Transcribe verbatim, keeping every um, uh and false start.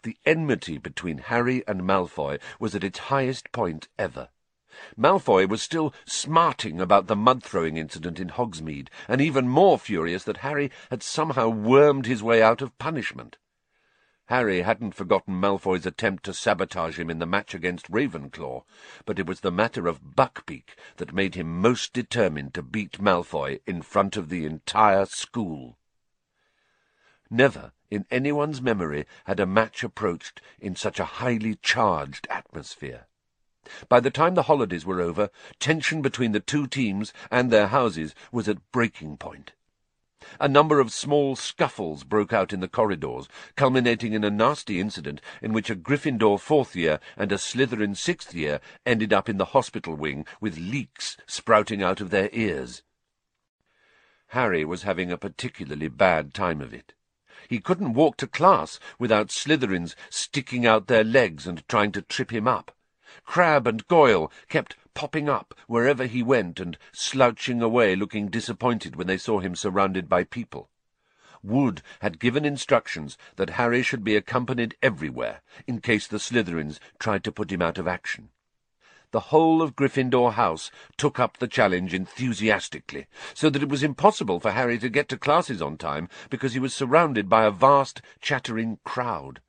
The enmity between Harry and Malfoy was at its highest point ever. Malfoy was still smarting about the mud-throwing incident in Hogsmeade, and even more furious that Harry had somehow wormed his way out of punishment. Harry hadn't forgotten Malfoy's attempt to sabotage him in the match against Ravenclaw, but it was the matter of Buckbeak that made him most determined to beat Malfoy in front of the entire school. Never in anyone's memory had a match approached in such a highly charged atmosphere. By the time the holidays were over, tension between the two teams and their houses was at breaking point. A number of small scuffles broke out in the corridors, culminating in a nasty incident in which a Gryffindor fourth year and a Slytherin sixth year ended up in the hospital wing with leaks sprouting out of their ears. Harry was having a particularly bad time of it. He couldn't walk to class without Slytherins sticking out their legs and trying to trip him up. Crabbe and Goyle kept popping up wherever he went and slouching away, looking disappointed when they saw him surrounded by people. Wood had given instructions that Harry should be accompanied everywhere, in case the Slytherins tried to put him out of action. The whole of Gryffindor House took up the challenge enthusiastically, so that it was impossible for Harry to get to classes on time because he was surrounded by a vast, chattering crowd.